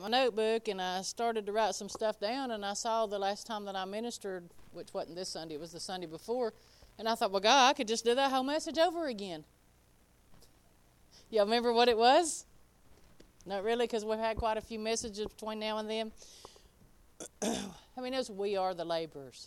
my notebook and I started to write some stuff down, and I saw the last time that I ministered, which wasn't this Sunday, it was the Sunday before, and I thought, well, God, I could just do that whole message over again. Y'all remember what it was? Not really, because we've had quite a few messages between now and then. I mean, as we are the laborers.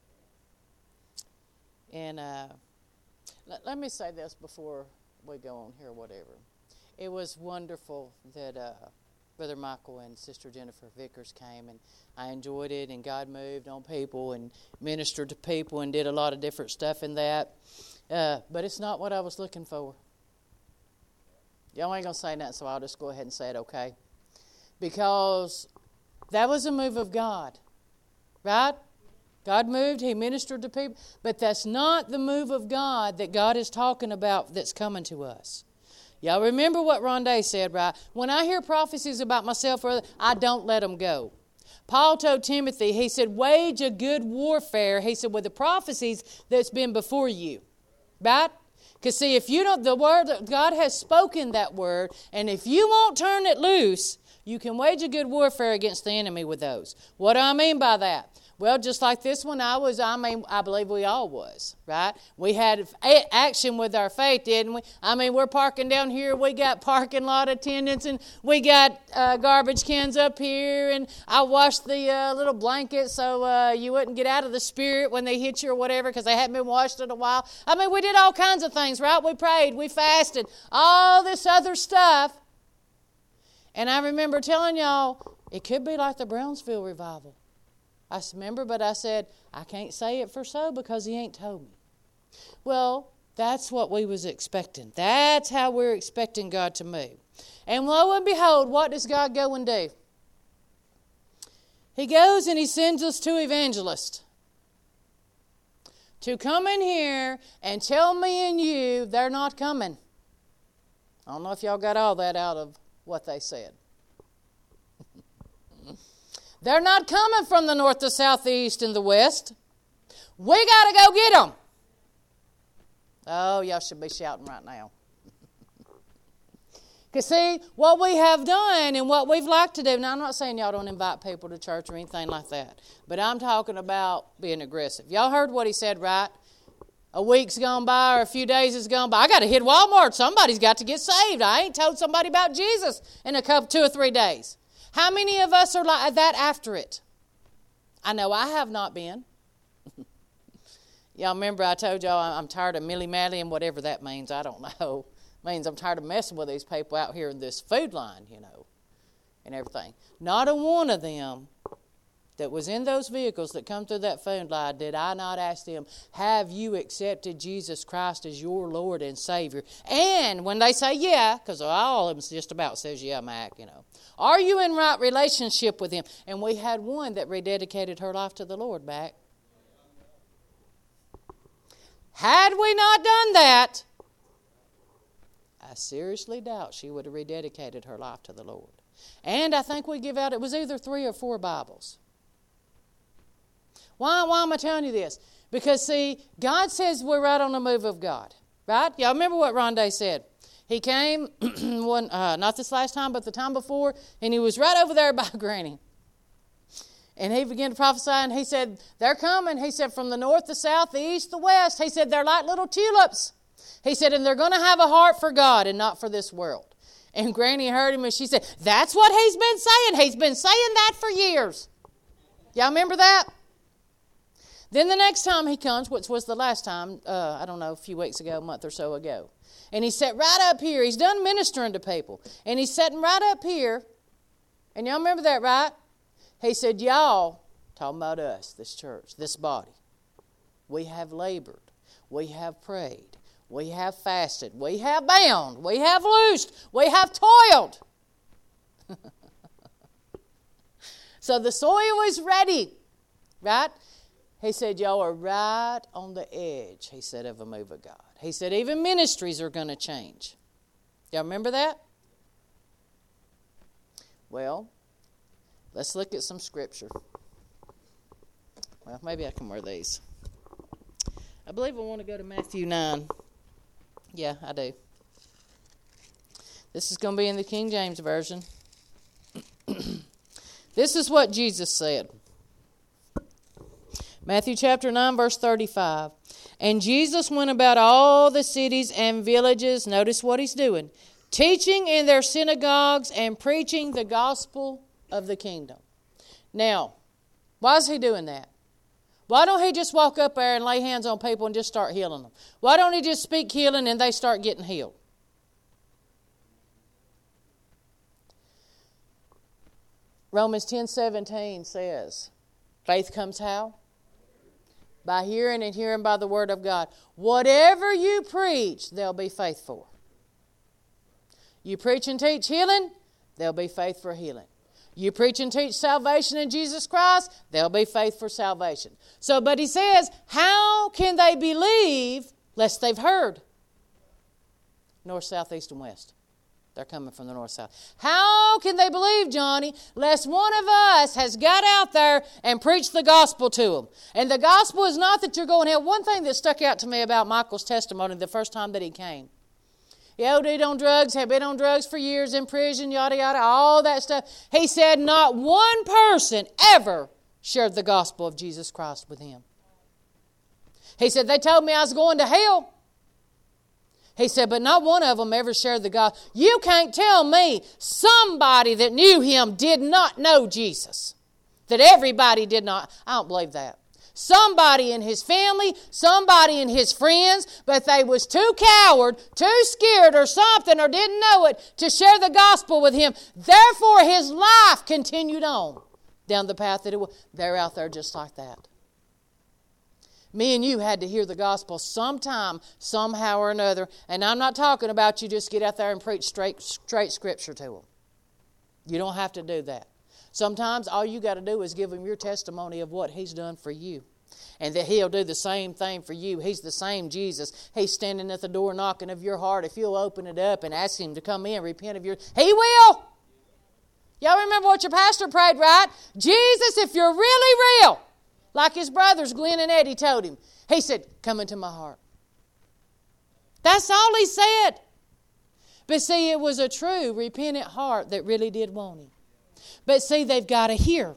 And let me say this before we go on here, whatever. It was wonderful that Brother Michael and Sister Jennifer Vickers came, and I enjoyed it, and God moved on people and ministered to people and did a lot of different stuff in that. But it's not what I was looking for. Y'all ain't going to say nothing, so I'll just go ahead and say it, okay? Because that was a move of God, right? God moved, He ministered to people, but that's not the move of God that God is talking about that's coming to us. Y'all remember what Rondé said, right? When I hear prophecies about myself, I don't let them go. Paul told Timothy, he said, wage a good warfare, he said, with the prophecies that's been before you, right? Because see, if you don't, the word, God has spoken that word, and if you won't turn it loose, you can wage a good warfare against the enemy with those. What do I mean by that? Well, just like this one, I believe we all was, right? We had action with our faith, didn't we? I mean, we're parking down here. We got parking lot attendants, and we got garbage cans up here, and I washed the little blankets so you wouldn't get out of the spirit when they hit you or whatever because they hadn't been washed in a while. I mean, we did all kinds of things, right? We prayed, we fasted, all this other stuff. And I remember telling y'all, it could be like the Brownsville revival. I remember, but I said, I can't say it for so because He ain't told me. Well, that's what we was expecting. That's how we're expecting God to move. And lo and behold, what does God go and do? He goes and He sends us two evangelists to come in here and tell me and you they're not coming. I don't know if y'all got all that out of what they said. They're not coming from the north, the south, the east, and the west. We got to go get them. Oh, y'all should be shouting right now. Because see, what we have done and what we've liked to do, now I'm not saying y'all don't invite people to church or anything like that, but I'm talking about being aggressive. Y'all heard what he said, right? A week's gone by or a few days has gone by. I got to hit Walmart. Somebody's got to get saved. I ain't told somebody about Jesus in 2 or 3 days. How many of us are like that after it? I know I have not been. Y'all remember I told y'all I'm tired of milly-mally and whatever that means. I don't know. It means I'm tired of messing with these people out here in this food line, and everything. Not a one of them that was in those vehicles that come through that food line did I not ask them, have you accepted Jesus Christ as your Lord and Savior? And when they say yeah, because all of them just about says yeah, Mac, are you in right relationship with Him? And we had one that rededicated her life to the Lord back. Had we not done that, I seriously doubt she would have rededicated her life to the Lord. And I think we give out, it was either 3 or 4 Bibles. Why am I telling you this? Because, see, God says we're right on the move of God, right? Y'all remember what Rondé said? He came, not this last time, but the time before, and he was right over there by Granny. And he began to prophesy, and he said, they're coming. He said, from the north, the south, the east, the west. He said, they're like little tulips. He said, and they're going to have a heart for God and not for this world. And Granny heard him, and she said, that's what he's been saying. He's been saying that for years. Y'all remember that? Then the next time he comes, which was the last time, I don't know, a few weeks ago, a month or so ago. And he sat right up here. He's done ministering to people. And he's sitting right up here. And y'all remember that, right? He said, y'all, talking about us, this church, this body, we have labored. We have prayed. We have fasted. We have bound. We have loosed. We have toiled. So the soil is ready, right? He said, y'all are right on the edge, he said, of a move of God. He said, even ministries are going to change. Y'all remember that? Well, let's look at some scripture. Well, maybe I can wear these. I believe I want to go to Matthew 9. Yeah, I do. This is going to be in the King James Version. This is what Jesus said. Matthew chapter 9, verse 35. And Jesus went about all the cities and villages. Notice what he's doing. Teaching in their synagogues and preaching the gospel of the kingdom. Now, why is he doing that? Why don't he just walk up there and lay hands on people and just start healing them? Why don't he just speak healing and they start getting healed? Romans 10:17 says, faith comes how? By hearing, and hearing by the word of God. Whatever you preach, there'll be faith for. You preach and teach healing, there'll be faith for healing. You preach and teach salvation in Jesus Christ, there'll be faith for salvation. So, but he says, how can they believe lest they've heard? North, south, east, and west. They're coming from the north, south. How can they believe, Johnny, lest one of us has got out there and preached the gospel to them? And the gospel is not that you're going to hell. One thing that stuck out to me about Michael's testimony the first time that he came. He OD'd on drugs, had been on drugs for years, in prison, yada, yada, all that stuff. He said not one person ever shared the gospel of Jesus Christ with him. He said, they told me I was going to hell. He said, but not one of them ever shared the gospel. You can't tell me somebody that knew him did not know Jesus. That everybody did not. I don't believe that. Somebody in his family, somebody in his friends, but they was too coward, too scared or something, or didn't know it to share the gospel with him. Therefore, his life continued on down the path that it was. They're out there just like that. Me and you had to hear the gospel sometime, somehow or another. And I'm not talking about you just get out there and preach straight scripture to them. You don't have to do that. Sometimes all you got to do is give him your testimony of what he's done for you. And that he'll do the same thing for you. He's the same Jesus. He's standing at the door knocking of your heart. If you'll open it up and ask him to come in, repent of your... He will! Y'all remember what your pastor prayed, right? Jesus, if you're really real, like his brothers, Glenn and Eddie, told him. He said, come into my heart. That's all he said. But see, it was a true, repentant heart that really did want him. But see, they've got to hear.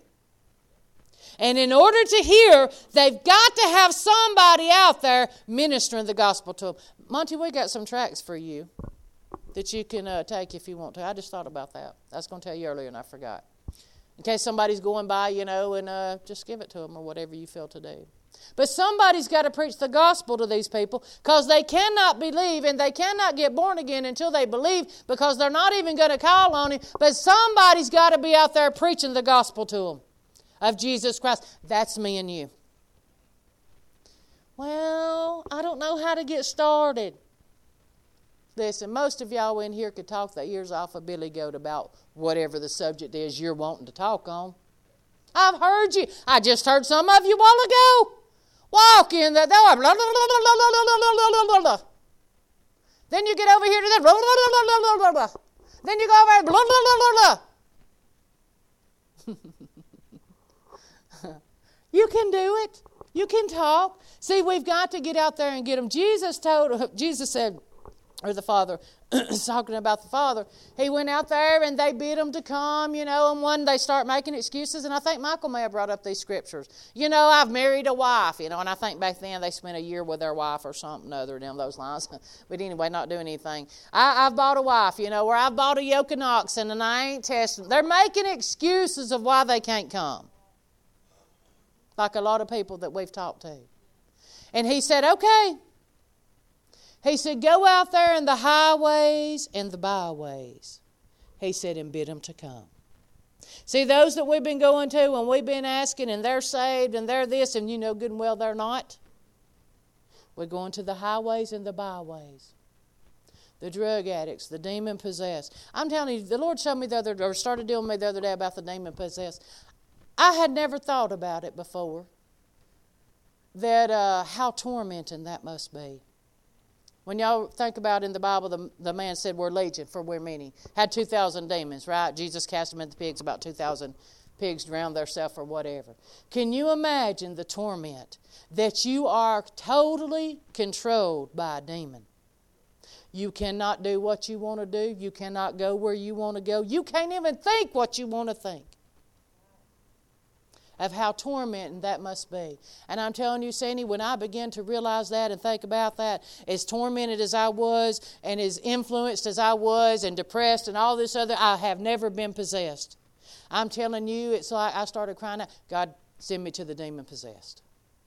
And in order to hear, they've got to have somebody out there ministering the gospel to them. Monty, we got some tracts for you that you can take if you want to. I just thought about that. I was going to tell you earlier and I forgot. In case somebody's going by, and just give it to them or whatever you feel to do. But somebody's got to preach the gospel to these people because they cannot believe and they cannot get born again until they believe because they're not even going to call on him. But somebody's got to be out there preaching the gospel to them of Jesus Christ. That's me and you. Well, I don't know how to get started. Listen, most of y'all in here could talk the ears off of Billy Goat about whatever the subject is you're wanting to talk on. I've heard you. I just heard some of you a while ago. Walk in the door. Blah, blah, blah, blah, blah. Then you get over here to that. Blah, blah, blah, blah, blah, blah. Then you go over there. Blah, blah, blah, blah. You can do it. You can talk. See, we've got to get out there and get them. Jesus said, or the Father, talking about the Father, he went out there and they bid him to come, and one they start making excuses. And I think Michael may have brought up these scriptures. I've married a wife, and I think back then they spent a year with their wife or something other than those lines. But anyway, not doing anything. I've bought a wife, or I've bought a yoke of oxen and I ain't testing. They're making excuses of why they can't come. Like a lot of people that we've talked to. And he said, okay. He said, go out there in the highways and the byways. He said, and bid them to come. See, those that we've been going to and we've been asking and they're saved and they're this and you know good and well they're not. We're going to the highways and the byways. The drug addicts, the demon possessed. I'm telling you, the Lord showed me started dealing with me the other day about the demon possessed. I had never thought about it before. That how tormenting that must be. When y'all think about in the Bible, the man said we're legion, for we're many. Had 2,000 demons, right? Jesus cast them into the pigs, about 2,000 pigs drowned theirself or whatever. Can you imagine the torment that you are totally controlled by a demon? You cannot do what you want to do. You cannot go where you want to go. You can't even think what you want to think. of how tormenting that must be. And I'm telling you, Sandy, when I began to realize that and think about that, as tormented as I was and as influenced as I was and depressed and all this other, I have never been possessed. I'm telling you, it's like I started crying out, God, send me to the demon-possessed.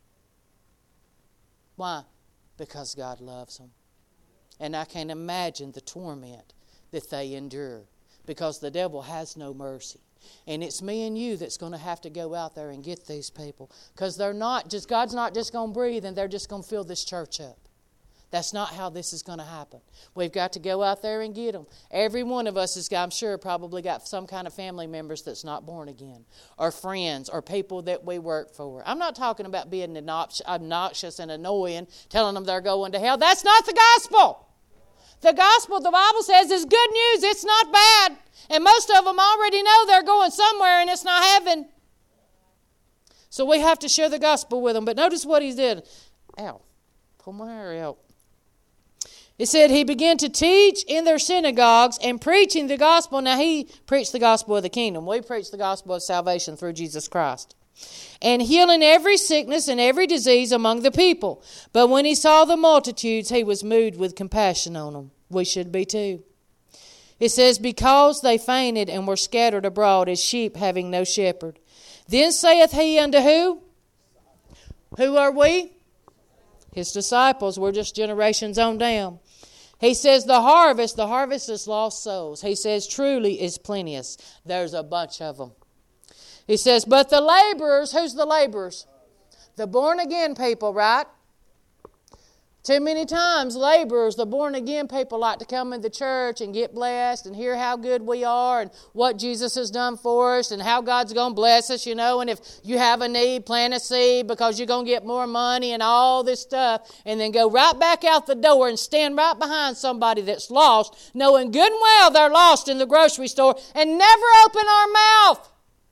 Why? Because God loves them. And I can't imagine the torment that they endure, because the devil has no mercy. And it's me and you that's going to have to go out there and get these people, because God's not just going to breathe and they're just going to fill this church up. That's not how this is going to happen. We've got to go out there and get them. Every one of us has, I'm sure, probably got some kind of family members that's not born again, or friends, or people that we work for. I'm not talking about being obnoxious and annoying, telling them they're going to hell. That's not the gospel. The gospel, the Bible says, is good news. It's not bad. And most of them already know they're going somewhere and it's not heaven. So we have to share the gospel with them. But notice what he did. Ow, pull my hair out. It said he began to teach in their synagogues and preaching the gospel. Now he preached the gospel of the kingdom. We preach the gospel of salvation through Jesus Christ. And healing every sickness and every disease among the people. But when he saw the multitudes, he was moved with compassion on them. We should be too. It says, because they fainted and were scattered abroad as sheep having no shepherd. Then saith he unto who? Who are we? His disciples. We're just generations on down. He says the harvest is lost souls. He says truly is plenteous. There's a bunch of them. He says, but the laborers, who's the laborers? The born again people, right? Too many times, laborers, the born again people, like to come into church and get blessed and hear how good we are and what Jesus has done for us and how God's going to bless us, you know. And if you have a need, plant a seed because you're going to get more money and all this stuff. And then go right back out the door and stand right behind somebody that's lost, knowing good and well they're lost in the grocery store, and never open our mouth.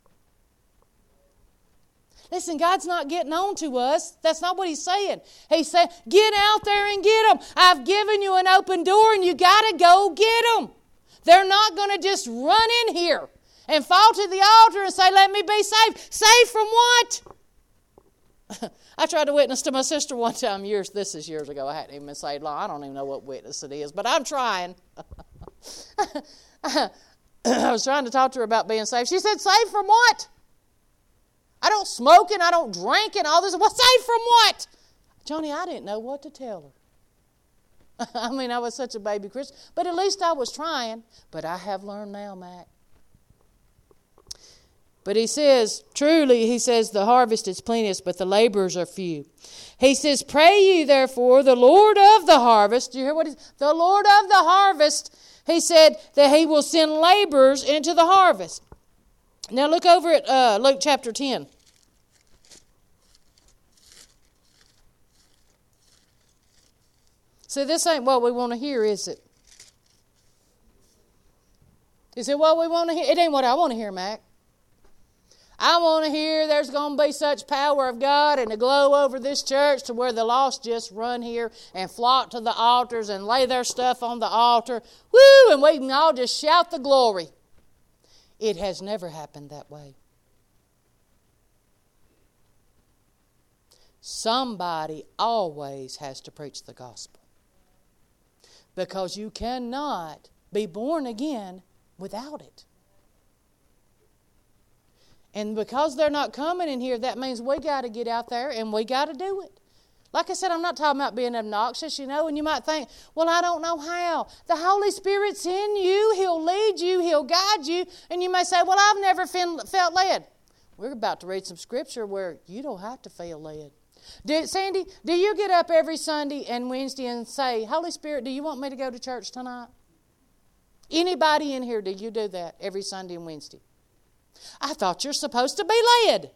Listen, God's not getting on to us. That's not what He's saying. He's saying, get out there and get them. I've given you an open door and you got to go get them. They're not going to just run in here and fall to the altar and say, let me be saved. Saved from what? I tried to witness to my sister one time. This is years ago. I hadn't even been saved long. I don't even know what witness it is, but I'm trying. I was trying to talk to her about being saved. She said, saved from what? I don't smoke and I don't drink and all this. Well, saved from what? Johnny, I didn't know what to tell her. I mean, I was such a baby Christian. But at least I was trying. But I have learned now, Mac. But he says, truly, he says, the harvest is plenteous, but the laborers are few. He says, pray ye therefore the Lord of the harvest. Do you hear what he's? The Lord of the harvest. He said that he will send laborers into the harvest. Now look over at Luke chapter 10. See, this ain't what we want to hear, is it? Is it what we want to hear? It ain't what I want to hear, Mac. I want to hear there's going to be such power of God and a glow over this church to where the lost just run here and flock to the altars and lay their stuff on the altar. Woo! And we can all just shout the glory. It has never happened that way. Somebody always has to preach the gospel. Because you cannot be born again without it. And because they're not coming in here, that means we got to get out there and we got to do it. Like I said, I'm not talking about being obnoxious, and you might think, well, I don't know how. The Holy Spirit's in you. He'll lead you. He'll guide you. And you may say, well, I've never felt led. We're about to read some scripture where you don't have to feel led. Sandy, do you get up every Sunday and Wednesday and say, Holy Spirit, do you want me to go to church tonight? Anybody in here, do you do that every Sunday and Wednesday? I thought you're supposed to be led.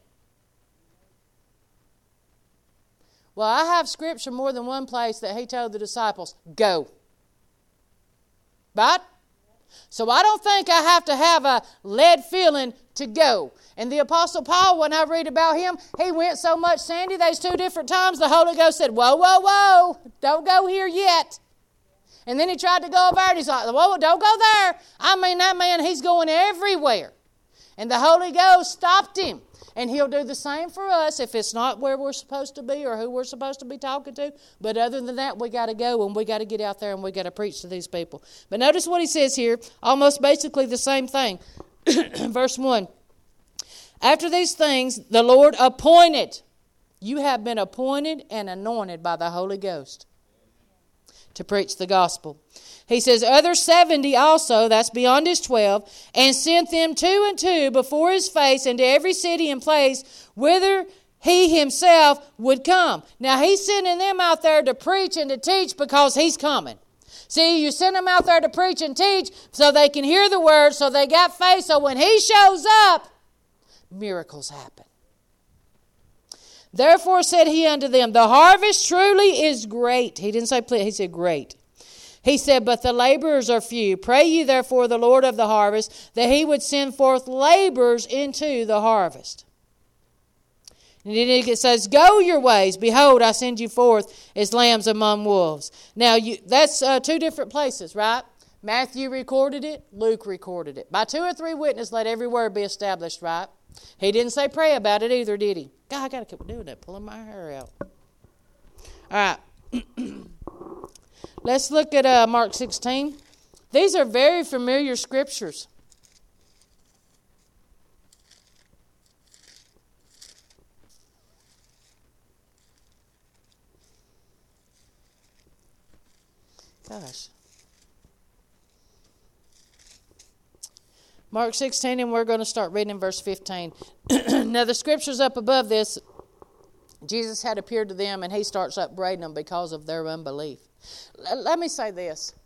Well, I have scripture more than one place that he told the disciples, go. Right? So I don't think I have to have a led feeling to go. And the Apostle Paul, when I read about him, he went so much, Sandy, there's 2 different times the Holy Ghost said, whoa, whoa, whoa, don't go here yet. And then he tried to go over there and he's like, whoa, don't go there. I mean, that man, he's going everywhere. And the Holy Ghost stopped him. And He'll do the same for us if it's not where we're supposed to be or who we're supposed to be talking to. But other than that, we got to go and we got to get out there and we got to preach to these people. But notice what he says here, almost basically the same thing. Verse 1. After these things, the Lord appointed. You have been appointed and anointed by the Holy Ghost to preach the gospel. He says, other 70 also, that's beyond his 12, and sent them 2 and 2 before his face into every city and place whither he himself would come. Now he's sending them out there to preach and to teach because he's coming. See, you send them out there to preach and teach so they can hear the word, so they got faith, so when he shows up, miracles happen. Therefore said he unto them, the harvest truly is great. He didn't say he said great. He said, but the laborers are few. Pray ye therefore the Lord of the harvest, that he would send forth laborers into the harvest. And then it says, go your ways. Behold, I send you forth as lambs among wolves. Now, that's 2 different places, right? Matthew recorded it. Luke recorded it. By 2 or 3 witnesses, let every word be established, right? He didn't say pray about it either, did he? God, I got to keep doing that, pulling my hair out. All right. Let's look at Mark 16. These are very familiar scriptures. Gosh. Mark 16, and we're going to start reading in verse 15. Now, the scriptures up above this, Jesus had appeared to them, and he starts upbraiding them because of their unbelief. Let me say this.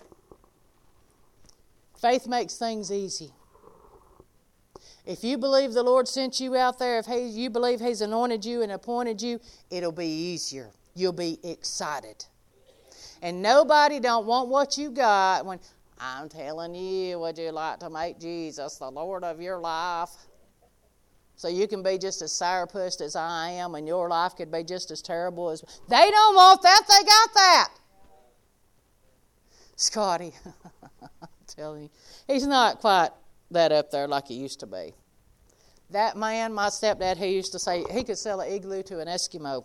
Faith makes things easy. If you believe the Lord sent you out there, if you believe He's anointed you and appointed you, it'll be easier. You'll be excited. And nobody don't want what you got when, I'm telling you, would you like to make Jesus the Lord of your life? So you can be just as sourpuss as I am, and your life could be just as terrible as... They don't want that, they got that. Scotty, I'm telling you, he's not quite that up there like he used to be. That man, my stepdad, he used to say he could sell an igloo to an Eskimo.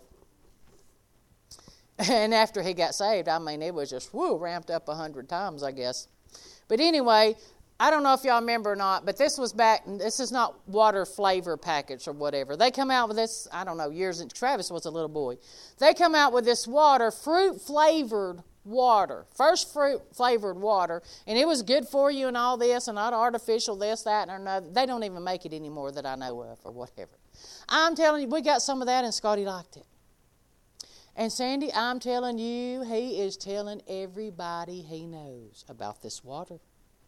And after he got saved, I mean, it was just, ramped up 100 times, I guess. But anyway, I don't know if y'all remember or not, but this is not water flavor package or whatever. They come out with this, I don't know, Travis was a little boy. They come out with this water, fruit-flavored water, first fruit-flavored water, and it was good for you and all this, and not artificial this, that, and another. They don't even make it anymore that I know of or whatever. I'm telling you, we got some of that, and Scotty liked it. And Sandy, I'm telling you, he is telling everybody he knows about this water.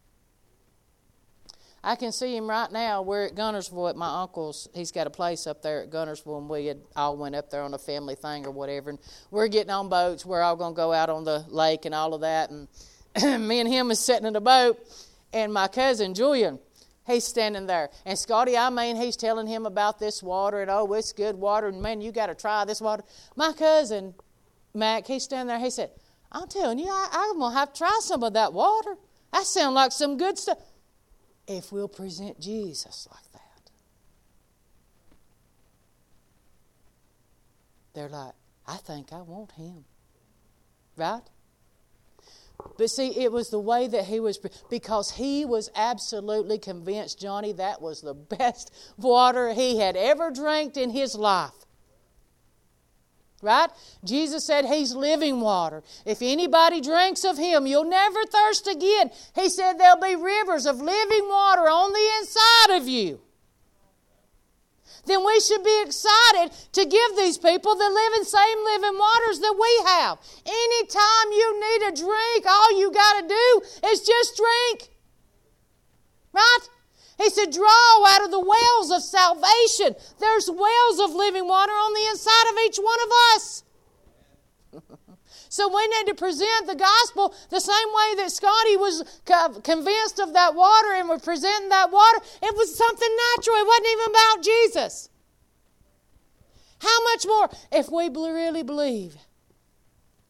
I can see him right now. We're at Gunnersville at my uncle's. He's got a place up there at Gunnersville, and we had all went up there on a family thing or whatever. And we're getting on boats. We're all going to go out on the lake and all of that. And me and him is sitting in a boat, and my cousin Julian, he's standing there. And Scotty, I mean, he's telling him about this water, and oh, it's good water, and man, you got to try this water. My cousin, Mac, he's standing there. He said, I'm telling you, I'm going to have to try some of that water. That sounds like some good stuff. If we'll present Jesus like that. They're like, I think I want him. Right? But see, it was the way that he was, because he was absolutely convinced, Johnny, that was the best water he had ever drank in his life. Right? Jesus said he's living water. If anybody drinks of him, you'll never thirst again. He said there'll be rivers of living water on the inside of you. Then we should be excited to give these people the same living waters that we have. Anytime you need a drink, all you got to do is just drink. Right? He said, draw out of the wells of salvation. There's wells of living water on the inside of each one of us. So we need to present the gospel the same way that Scotty was convinced of that water and was presenting that water. It was something natural. It wasn't even about Jesus. How much more if we really believe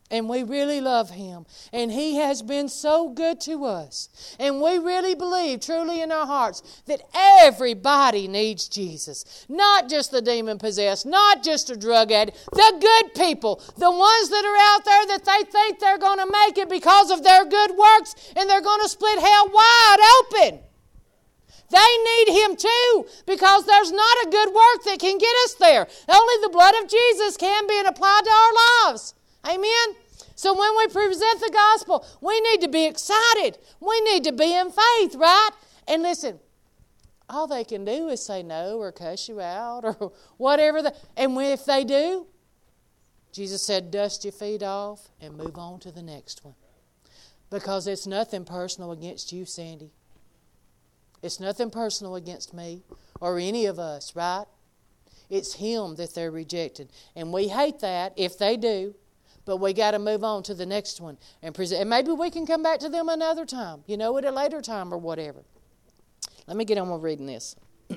And we really love Him. And He has been so good to us. And we really believe truly in our hearts that everybody needs Jesus. Not just the demon-possessed, not just a drug addict. The good people, the ones that are out there that they think they're going to make it because of their good works and they're going to split hell wide open. They need Him too, because there's not a good work that can get us there. Only the blood of Jesus can be applied to our lives. Amen? So when we present the gospel, we need to be excited. We need to be in faith, right? And listen, all they can do is say no or cuss you out or whatever. And if they do, Jesus said, dust your feet off and move on to the next one. Because it's nothing personal against you, Sandy. It's nothing personal against me or any of us, right? It's Him that they're rejecting. And we hate that if they do. But we got to move on to the next one and present. And maybe we can come back to them another time, at a later time or whatever. Let me get on with reading this.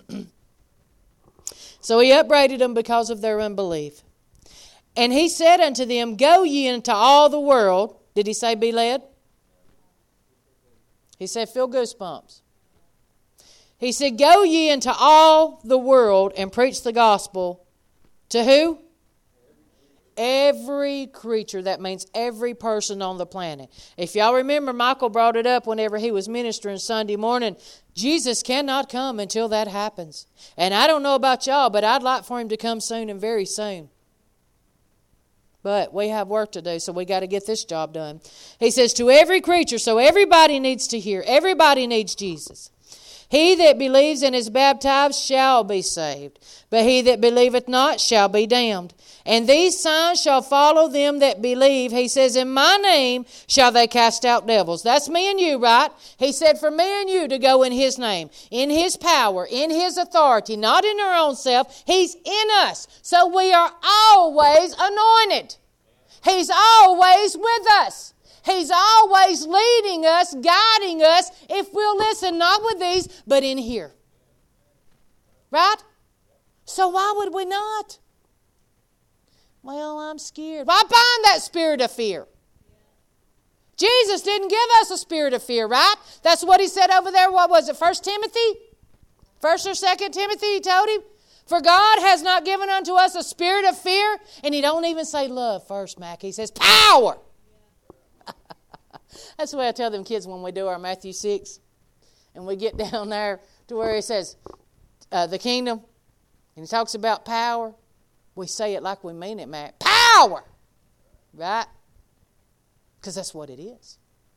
So He upbraided them because of their unbelief. And He said unto them, go ye into all the world. Did He say be led? He said feel goosebumps. He said, go ye into all the world and preach the gospel to who? Every creature. That means every person on the planet. If y'all remember, Michael brought it up whenever he was ministering Sunday morning. Jesus cannot come until that happens. And I don't know about y'all, but I'd like for Him to come soon and very soon. But we have work to do, so we got to get this job done. He says to every creature, so everybody needs to hear. Everybody needs Jesus. He that believes and is baptized shall be saved, but he that believeth not shall be damned. And these signs shall follow them that believe. He says, in my name shall they cast out devils. That's me and you, right? He said for me and you to go in His name, in His power, in His authority, not in our own self. He's in us. So we are always anointed. He's always with us. He's always leading us, guiding us, if we'll listen, not with these, but in here. Right? So why would we not? Well, I'm scared. Well, I bind that spirit of fear. Jesus didn't give us a spirit of fear, right? That's what He said over there. What was it, 1 Timothy? 1 or 2 Timothy, He told him. For God has not given unto us a spirit of fear. And He don't even say love first, Mac. He says power. That's the way I tell them kids when we do our Matthew 6. And we get down there to where He says the kingdom. And He talks about power. We say it like we mean it, Matt. Power! Right? Because that's what it is.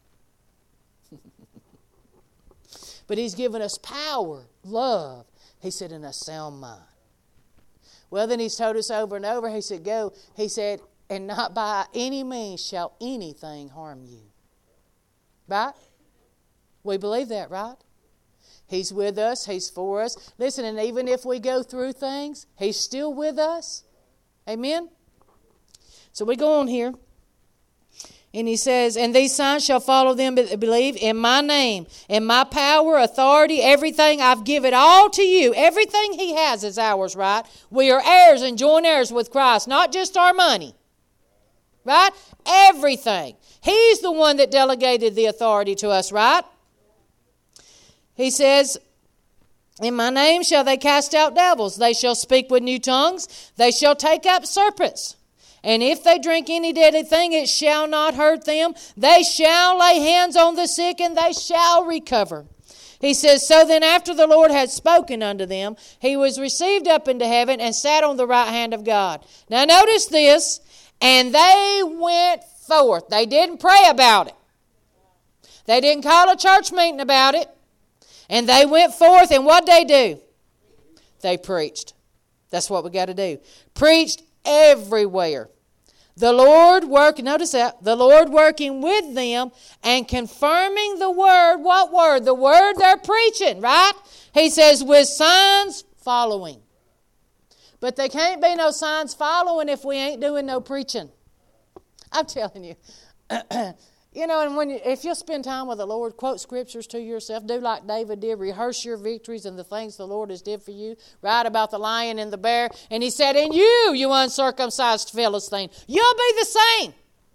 But He's given us power, love. He said, in a sound mind. Well, then He's told us over and over. He said, go. He said, and not by any means shall anything harm you. Right? We believe that, right? He's with us. He's for us. Listen, and even if we go through things, He's still with us. Amen? So we go on here. And He says, and these signs shall follow them that believe in my name, in my power, authority, everything. I've given it all to you. Everything He has is ours, right? We are heirs and joint heirs with Christ, not just our money. Right? Everything. He's the one that delegated the authority to us, right? He says, in my name shall they cast out devils. They shall speak with new tongues. They shall take up serpents. And if they drink any deadly thing, it shall not hurt them. They shall lay hands on the sick, and they shall recover. He says, so then after the Lord had spoken unto them, He was received up into heaven and sat on the right hand of God. Now notice this. And they went forth. They didn't pray about it. They didn't call a church meeting about it. And they went forth, and what did they do? They preached. That's what we got to do. Preached everywhere. The Lord working, notice that, the Lord working with them and confirming the word. What word? The word they're preaching, right? He says, with signs following. But there can't be no signs following if we ain't doing no preaching. I'm telling you. And if you'll spend time with the Lord, quote scriptures to yourself, do like David did, rehearse your victories and the things the Lord has did for you. Write about the lion and the bear. And He said, and you uncircumcised Philistine, you'll be the same.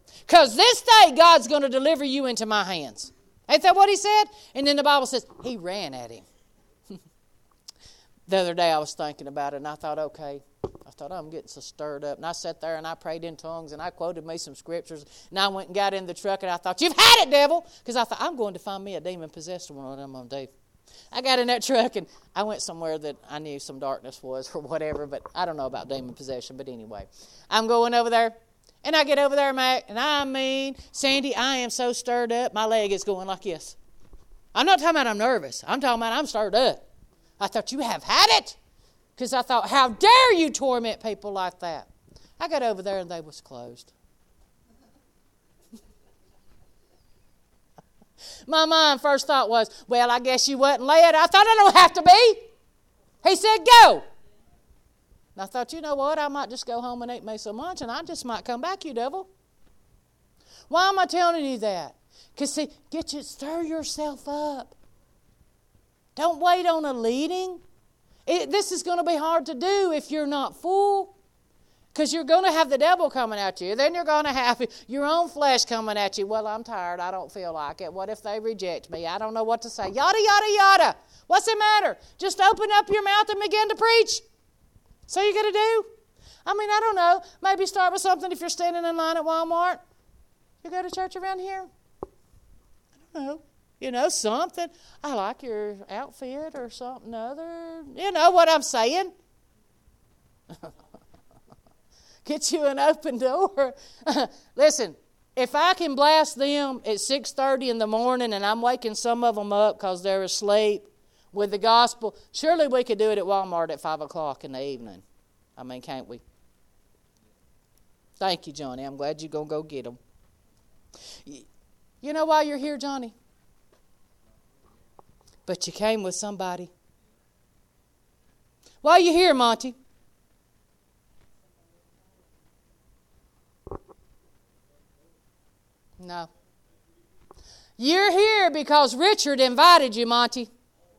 Because this day God's going to deliver you into my hands. Ain't that what he said? And then the Bible says he ran at him. The other day I was thinking about it, and I thought, okay. I thought, I'm getting so stirred up. And I sat there and I prayed in tongues and I quoted me some scriptures. And I went and got in the truck and I thought, you've had it, devil. Because I thought, I'm going to find me a demon-possessed one. What I'm going to do. I got in that truck and I went somewhere that I knew some darkness was or whatever. But I don't know about demon possession. But anyway, I'm going over there. And I get over there, Mac. And I mean, Sandy, I am so stirred up. My leg is going like this. I'm not talking about I'm nervous. I'm talking about I'm stirred up. I thought, you have had it. Because I thought, how dare you torment people like that? I got over there and they was closed. My mind first thought was, well, I guess you wasn't led. I thought, I don't have to be. He said, go. And I thought, you know what? I might just go home and eat me some lunch and I just might come back, you devil. Why am I telling you that? Because, see, stir yourself up. Don't wait on a leading. This is going to be hard to do if you're not full. Because you're going to have the devil coming at you. Then you're going to have your own flesh coming at you. Well, I'm tired. I don't feel like it. What if they reject me? I don't know what to say. Yada, yada, yada. What's the matter? Just open up your mouth and begin to preach. So you're going to do? I mean, I don't know. Maybe start with something if you're standing in line at Walmart. You go to church around here? I don't know. You know, something. I like your outfit or something other. You know what I'm saying? Get you an open door. Listen, if I can blast them at 6:30 in the morning and I'm waking some of them up because they're asleep with the gospel, surely we could do it at Walmart at 5 o'clock in the evening. I mean, can't we? Thank you, Johnny. I'm glad you're going to go get them. You know why you're here, Johnny? But you came with somebody. Why are you here, Monty? No. You're here because Richard invited you, Monty.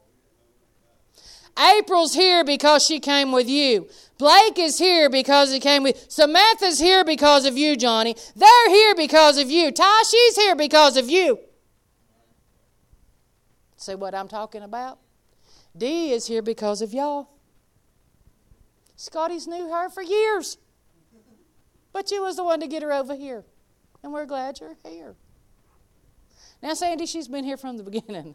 April's here because she came with you. Blake is here because he came with... Samantha's here because of you, Johnny. They're here because of you. Tashi's here because of you. See what I'm talking about? Dee is here because of y'all. Scotty's knew her for years. But you was the one to get her over here. And we're glad you're here. Now, Sandy, she's been here from the beginning.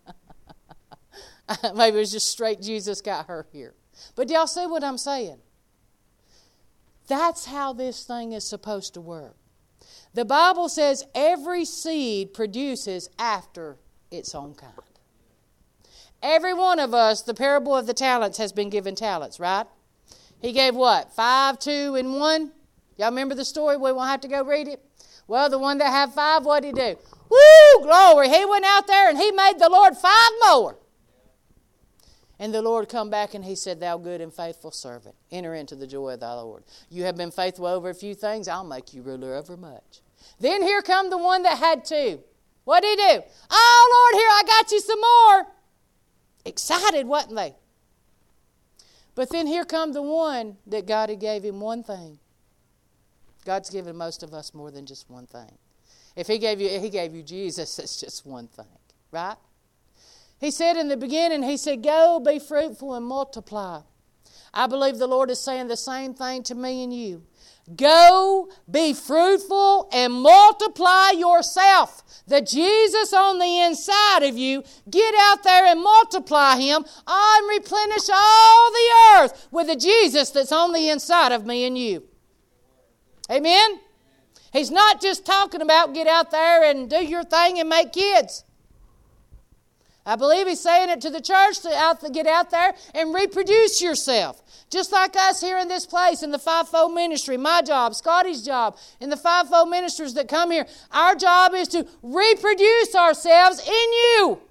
Maybe it was just straight Jesus got her here. But do y'all see what I'm saying? That's how this thing is supposed to work. The Bible says every seed produces after its own kind. Every one of us, the parable of the talents, has been given talents, right? He gave what? 5, 2, and 1? Y'all remember the story? We won't have to go read it. Well, the one that had 5, what did he do? Woo, glory. He went out there and he made the Lord 5 more. And the Lord come back and he said, thou good and faithful servant, enter into the joy of thy Lord. You have been faithful over a few things, I'll make you ruler over much. Then here come the one that had 2. What did he do? Oh, Lord, here, I got you some more. Excited, wasn't they? But then here come the one that God had gave him one thing. God's given most of us more than just one thing. If he gave you Jesus, it's just one thing, right? He said in the beginning, he said, go be fruitful and multiply. I believe the Lord is saying the same thing to me and you. Go be fruitful and multiply yourself. The Jesus on the inside of you, get out there and multiply him and replenish all the earth with the Jesus that's on the inside of me and you. Amen? He's not just talking about get out there and do your thing and make kids. I believe he's saying it to the church to get out there and reproduce yourself. Just like us here in this place in the fivefold ministry, my job, Scotty's job, in the fivefold ministers that come here, our job is to reproduce ourselves in you.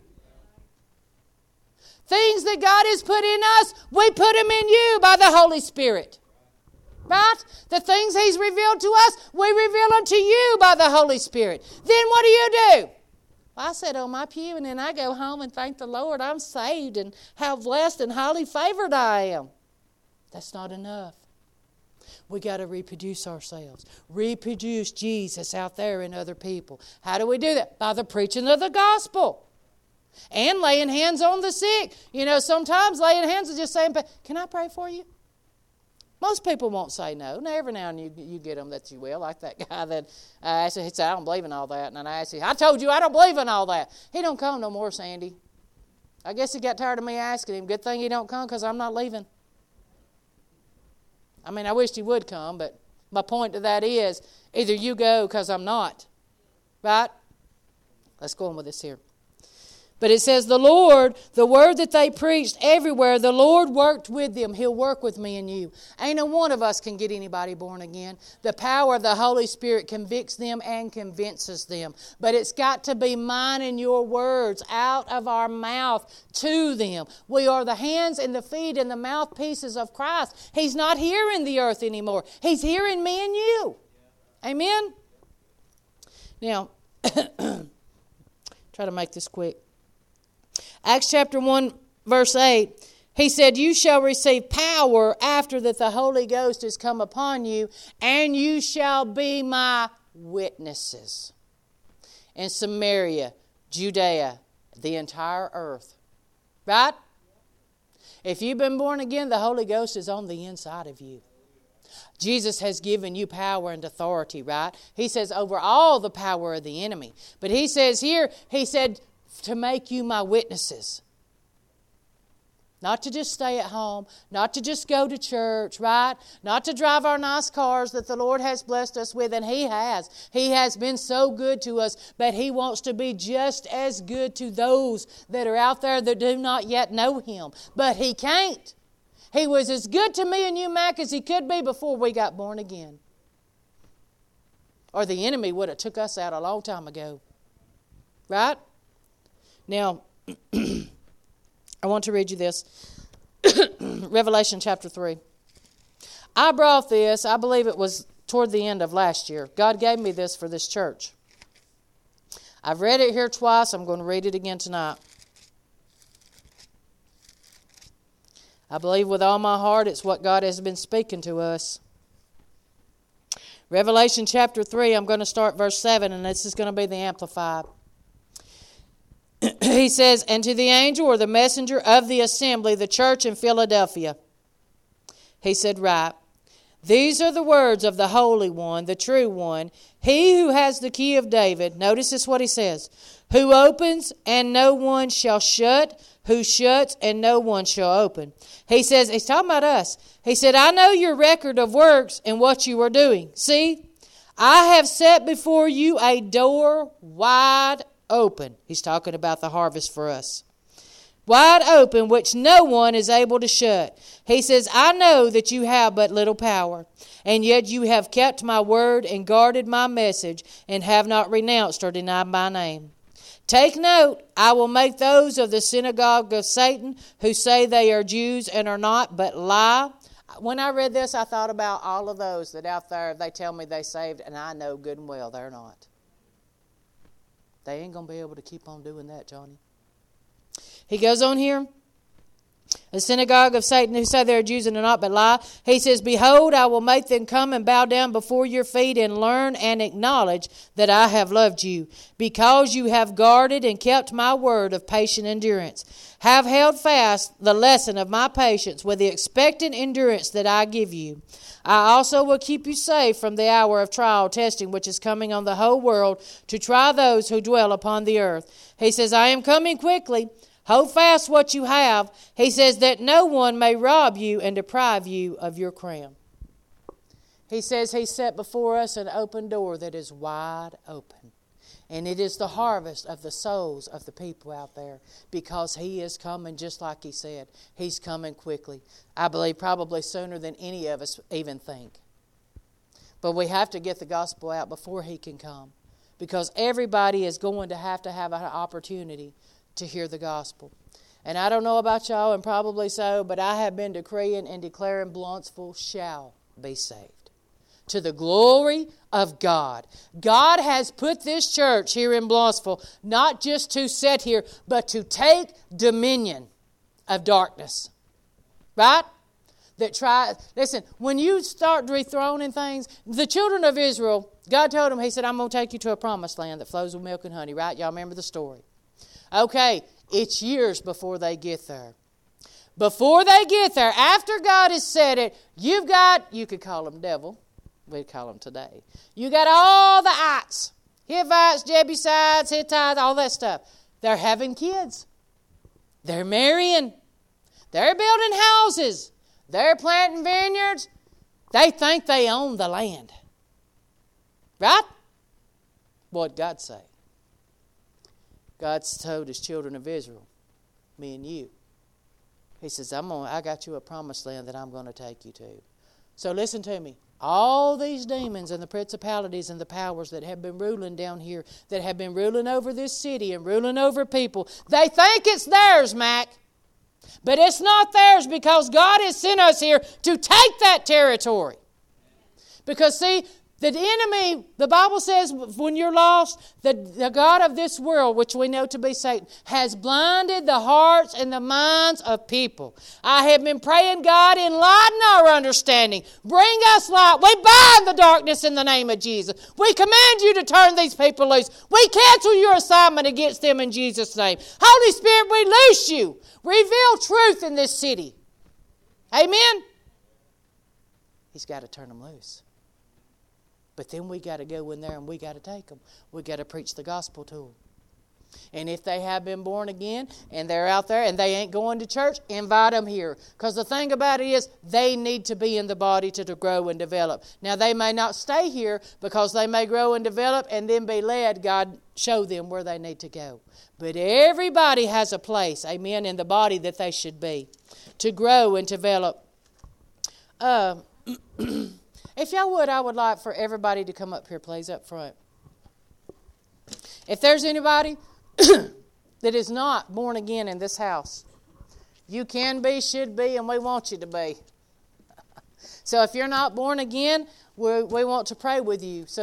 Things that God has put in us, we put them in you by the Holy Spirit. Right? The things he's revealed to us, we reveal unto you by the Holy Spirit. Then what do? I sit on my pew and then I go home and thank the Lord I'm saved and how blessed and highly favored I am. That's not enough. We got to reproduce ourselves. Reproduce Jesus out there in other people. How do we do that? By the preaching of the gospel. And laying hands on the sick. You know, sometimes laying hands is just saying, can I pray for you? Most people won't say no. Now, every now and then you get them that you will. Like that guy that I said, he said, I don't believe in all that. And then I asked him, I told you I don't believe in all that. He don't come no more, Sandy. I guess he got tired of me asking him. Good thing he don't come because I'm not leaving. I mean, I wished he would come, but my point to that is either you go because I'm not. Right? Let's go on with this here. But it says the Lord, the word that they preached everywhere, the Lord worked with them. He'll work with me and you. Ain't no one of us can get anybody born again. The power of the Holy Spirit convicts them and convinces them. But it's got to be mine and your words out of our mouth to them. We are the hands and the feet and the mouthpieces of Christ. He's not here in the earth anymore. He's here in me and you. Amen? Now, try to make this quick. Acts chapter 1, verse 8, he said, you shall receive power after that the Holy Ghost has come upon you, and you shall be my witnesses in Samaria, Judea, the entire earth. Right? If you've been born again, the Holy Ghost is on the inside of you. Jesus has given you power and authority, right? He says over all the power of the enemy. But he says here, he said, to make you my witnesses. Not to just stay at home, not to just go to church, right? Not to drive our nice cars that the Lord has blessed us with, and He has. He has been so good to us, but He wants to be just as good to those that are out there that do not yet know Him. But He can't. He was as good to me and you, Mac, as He could be before we got born again. Or the enemy would have took us out a long time ago. Right? Now, I want to read you this. Revelation chapter 3. I brought this, I believe it was toward the end of last year. God gave me this for this church. I've read it here twice. I'm going to read it again tonight. I believe with all my heart it's what God has been speaking to us. Revelation chapter 3, I'm going to start verse 7, and this is going to be the Amplified. He says, and to the angel or the messenger of the assembly, the church in Philadelphia, he said, write, these are the words of the Holy One, the true One, he who has the key of David. Notice this what he says. Who opens and no one shall shut, who shuts and no one shall open. He says, he's talking about us. He said, I know your record of works and what you are doing. See, I have set before you a door wide open. He's talking about the harvest for us. Wide open, which no one is able to shut. He says, I know that you have but little power, and yet you have kept my word and guarded my message, and have not renounced or denied my name. Take note, I will make those of the synagogue of Satan who say they are Jews and are not, but lie. When I read this, I thought about all of those that out there, they tell me they saved, and I know good and well they're not. They ain't going to be able to keep on doing that, Johnny. He goes on here. The synagogue of Satan who say they are Jews and are not but lie. He says, behold, I will make them come and bow down before your feet and learn and acknowledge that I have loved you, because you have guarded and kept my word of patient endurance. Have held fast the lesson of my patience with the expectant endurance that I give you. I also will keep you safe from the hour of trial testing which is coming on the whole world to try those who dwell upon the earth. He says, I am coming quickly. Hold fast what you have. He says that no one may rob you and deprive you of your crown. He says He set before us an open door that is wide open. And it is the harvest of the souls of the people out there, because He is coming just like He said. He's coming quickly. I believe probably sooner than any of us even think. But we have to get the gospel out before He can come, because everybody is going to have an opportunity to hear the gospel. And I don't know about y'all, and probably so, but I have been decreeing and declaring Bluentsville shall be saved. To the glory of God. God has put this church here in Bluentsville not just to sit here, but to take dominion of darkness. Right? that try. Listen, when you start dethroning things, the children of Israel, God told them, He said, I'm going to take you to a promised land that flows with milk and honey, right? Y'all remember the story. Okay, it's years before they get there. Before they get there, after God has said it, you could call them devil. We'd call them today. You got all the ites, Hivites, Jebusites, Hittites, all that stuff. They're having kids. They're marrying. They're building houses. They're planting vineyards. They think they own the land. Right? What'd God say? God's told His children of Israel, me and you. He says, I got you a promised land that I'm going to take you to. So listen to me. All these demons and the principalities and the powers that have been ruling down here, that have been ruling over this city and ruling over people, they think it's theirs, Mac. But it's not theirs, because God has sent us here to take that territory. Because see, the enemy, the Bible says when you're lost, the God of this world, which we know to be Satan, has blinded the hearts and the minds of people. I have been praying, God, enlighten our understanding. Bring us light. We bind the darkness in the name of Jesus. We command you to turn these people loose. We cancel your assignment against them in Jesus' name. Holy Spirit, we loose you. Reveal truth in this city. Amen? He's got to turn them loose. But then we got to go in there and we got to take them. We got to preach the gospel to them. And if they have been born again and they're out there and they ain't going to church, invite them here. Because the thing about it is, they need to be in the body to grow and develop. Now, they may not stay here because they may grow and develop and then be led. God show them where they need to go. But everybody has a place, amen, in the body that they should be to grow and develop. If y'all would, I would like for everybody to come up here, please, up front. If there's anybody that is not born again in this house, you can be, should be, and we want you to be. So if you're not born again, we want to pray with you. So